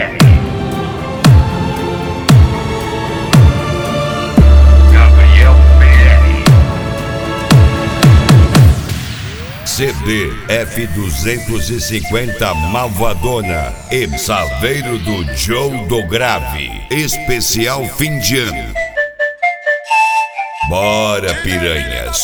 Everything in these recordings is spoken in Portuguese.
CD F250 Malvadona e Saveiro do Joe do Grave. Especial fim de ano. Bora, piranhas.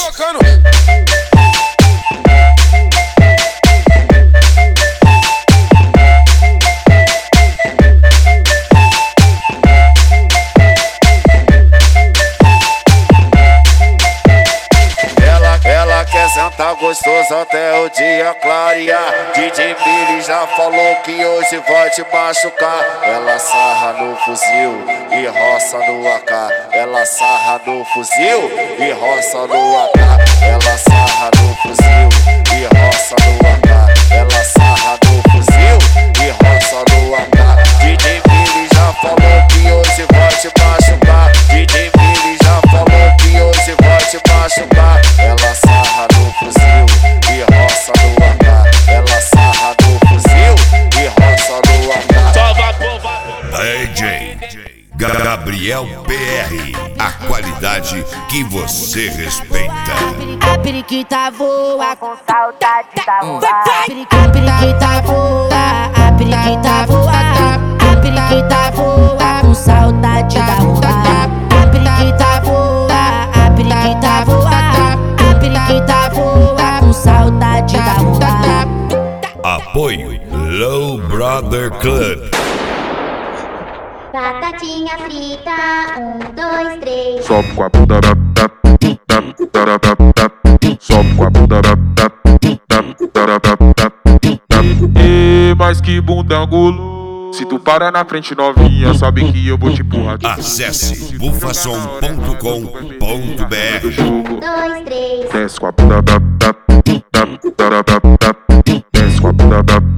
Tá gostoso até o dia clarear. DJ Billy já falou que hoje vai te machucar. Ela sarra no fuzil e roça no AK. Ela sarra no fuzil e roça no AK. Ela sarra no fuzil e roça no AK. Ela sarra no fuzil e roça no AK. DJ Billy já falou que hoje vai te machucar. DJ Billy já falou que hoje vai te machucar. Ela sarra no fuzil e roça no AK. Ela sarra no fuzil e roça no AK. DJ Gabriel PR, a qualidade que você respeita. A periquita voa com saudade da rola. A periquita voa, a periquita voa. A periquita voa com saudade da rola. A periquita voa, a periquita voa. A periquita voa com saudade da rola. Apoio Low Brother Club. Batatinha frita, 1, 2, 3. Sobe com a bunda, sobe com a bunda, e mais que bundangulo. Se tu para na frente novinha, sabe que eu vou te empurrar. Acesse bufasom.com.br. 2, 3. Desce com a bunda, desce com a bunda.